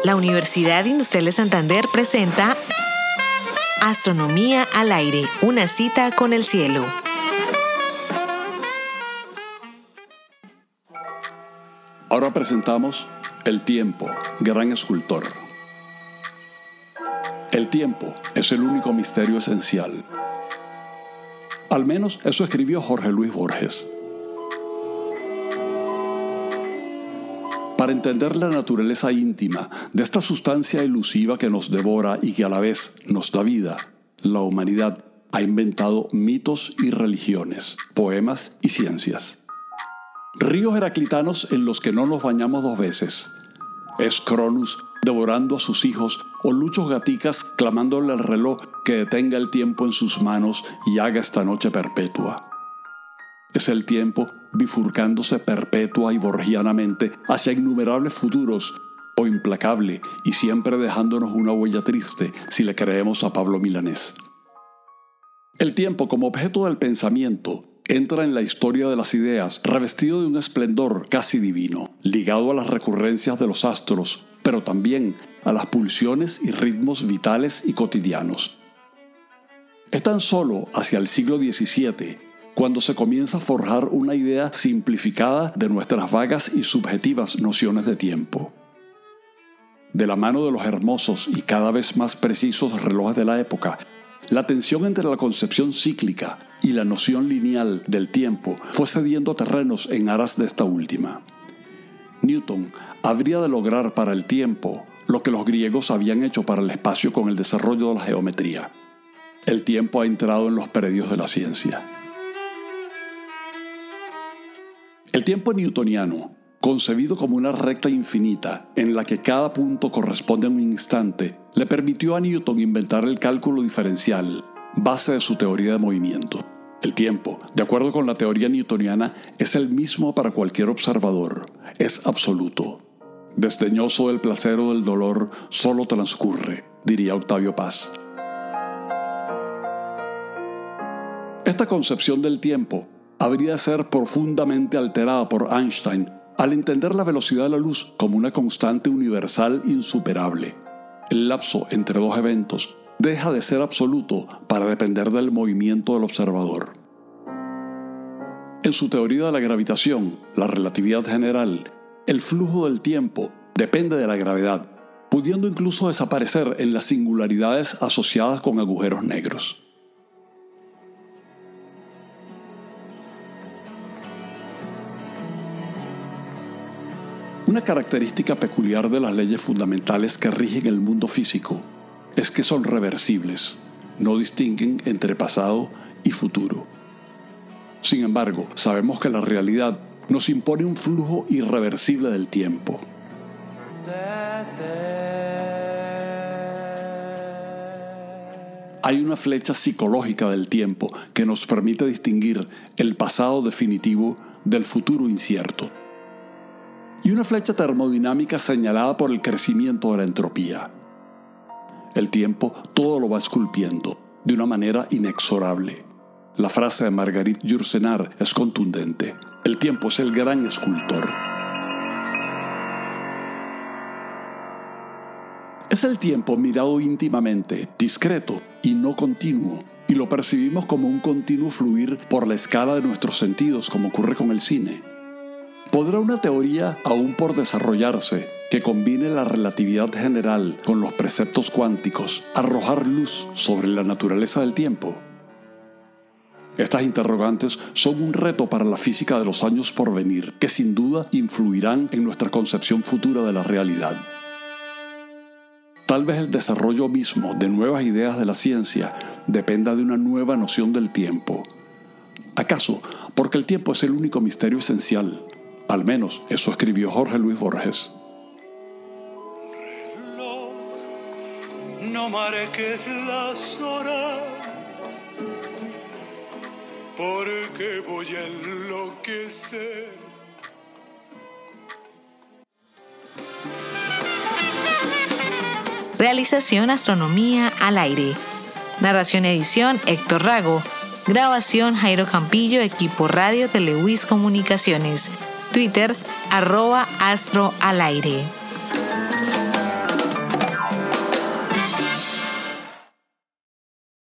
La Universidad Industrial de Santander presenta Astronomía al aire, una cita con el cielo. Ahora presentamos El tiempo, gran escultor. El tiempo es el único misterio esencial. Al menos eso escribió Jorge Luis Borges. Para entender la naturaleza íntima de esta sustancia elusiva que nos devora y que a la vez nos da vida, la humanidad ha inventado mitos y religiones, poemas y ciencias. Ríos heraclitanos en los que no nos bañamos dos veces. Es Cronus devorando a sus hijos o Luchos Gaticas clamándole al reloj que detenga el tiempo en sus manos y haga esta noche perpetua. Es el tiempo bifurcándose perpetua y borgianamente hacia innumerables futuros, o implacable y siempre dejándonos una huella triste si le creemos a Pablo Milanés. El tiempo como objeto del pensamiento entra en la historia de las ideas revestido de un esplendor casi divino, ligado a las recurrencias de los astros, pero también a las pulsiones y ritmos vitales y cotidianos. Es tan solo hacia el siglo XVII cuando se comienza a forjar una idea simplificada de nuestras vagas y subjetivas nociones de tiempo. De la mano de los hermosos y cada vez más precisos relojes de la época, la tensión entre la concepción cíclica y la noción lineal del tiempo fue cediendo terrenos en aras de esta última. Newton habría de lograr para el tiempo lo que los griegos habían hecho para el espacio con el desarrollo de la geometría. El tiempo ha entrado en los predios de la ciencia. El tiempo newtoniano, concebido como una recta infinita en la que cada punto corresponde a un instante, le permitió a Newton inventar el cálculo diferencial, base de su teoría de movimiento. El tiempo, de acuerdo con la teoría newtoniana, es el mismo para cualquier observador, es absoluto. Desdeñoso del placer o del dolor, solo transcurre, diría Octavio Paz. Esta concepción del tiempo habría de ser profundamente alterada por Einstein al entender la velocidad de la luz como una constante universal insuperable. El lapso entre dos eventos deja de ser absoluto para depender del movimiento del observador. En su teoría de la gravitación, la relatividad general, el flujo del tiempo depende de la gravedad, pudiendo incluso desaparecer en las singularidades asociadas con agujeros negros. Una característica peculiar de las leyes fundamentales que rigen el mundo físico es que son reversibles, no distinguen entre pasado y futuro. Sin embargo, sabemos que la realidad nos impone un flujo irreversible del tiempo. Hay una flecha psicológica del tiempo que nos permite distinguir el pasado definitivo del futuro incierto. Y una flecha termodinámica señalada por el crecimiento de la entropía. El tiempo todo lo va esculpiendo de una manera inexorable. La frase de Marguerite Yourcenar es contundente. El tiempo es el gran escultor. Es el tiempo mirado íntimamente, discreto y no continuo, y lo percibimos como un continuo fluir por la escala de nuestros sentidos, como ocurre con el cine. ¿Podrá una teoría aún por desarrollarse que combine la relatividad general con los preceptos cuánticos arrojar luz sobre la naturaleza del tiempo? Estas interrogantes son un reto para la física de los años por venir, que sin duda influirán en nuestra concepción futura de la realidad. Tal vez el desarrollo mismo de nuevas ideas de la ciencia dependa de una nueva noción del tiempo. ¿Acaso porque el tiempo es el único misterio esencial? Al menos eso escribió Jorge Luis Borges. Reloj, no marques las horas, porque voy a enloquecer. Realización Astronomía al aire. Narración edición Héctor Rago. Grabación Jairo Campillo, equipo Radio Telewis Comunicaciones. Twitter @astroalaire.